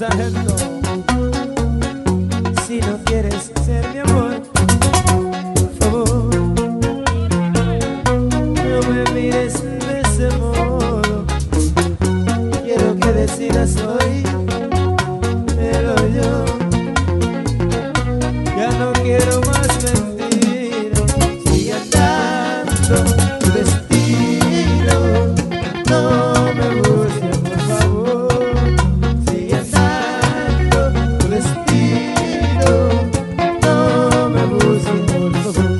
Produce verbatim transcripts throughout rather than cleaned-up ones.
sargento. Si no quieres ser mi amor, por favor, no me mires de ese modo. Quiero que decidas hoy, pero yo ya no quiero más mentir. Sigue andando tu destino, no me busques, por favor. Sigue andando tu destino, no me busques, por favor.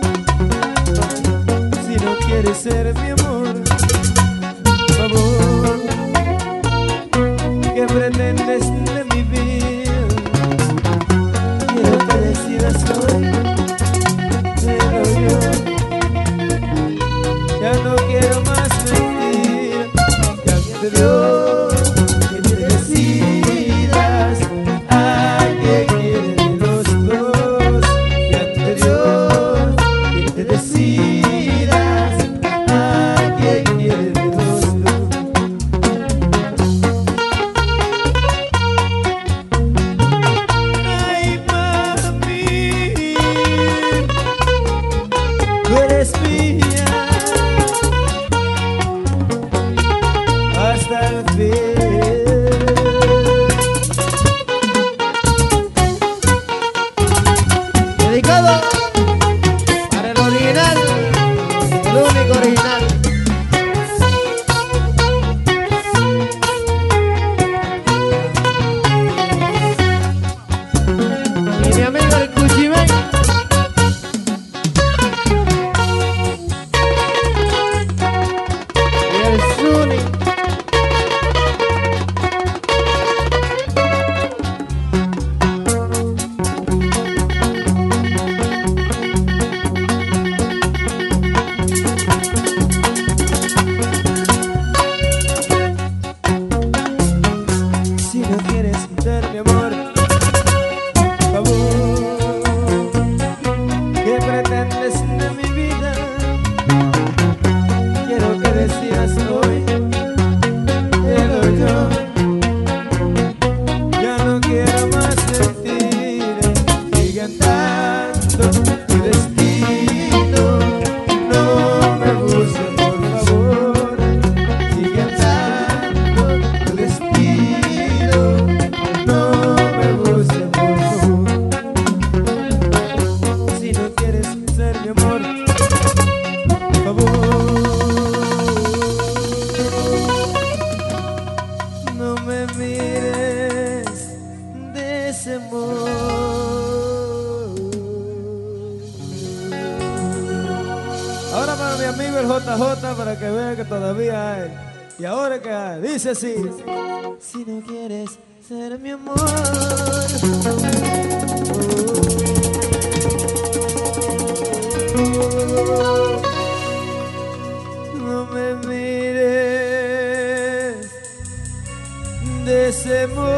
Si no quieres ser mi amor, por favor, ¿qué pretendes de mi vida? Quiero que decidas hoy, pero yo ya no quiero más mentir. Ya te dio que te decidas a quien quiere de los dos. Ya te dio que te decidas a quien quiere de los dos. Ay, mami, tú eres mía hasta el fin. Dedicado para el original, el único original. Y mi amigo el Cuchimén. Y el Zuni. Si no quieres ser mi amor, por favor, ¿qué pretendes de mi vida? Quiero que decidas hoy, pero yo ya no quiero más mentir. Sigue andando tu destino, no me busques, por favor. Sigue andando tu destino, no me busques, por favor. Si no quieres ser mi amor, por favor, no me mires de ese modo. Ahora para mi amigo el J J, para que vea que todavía hay. Y ahora que hay, dice así: si no quieres ser mi amor, no me mires de ese modo.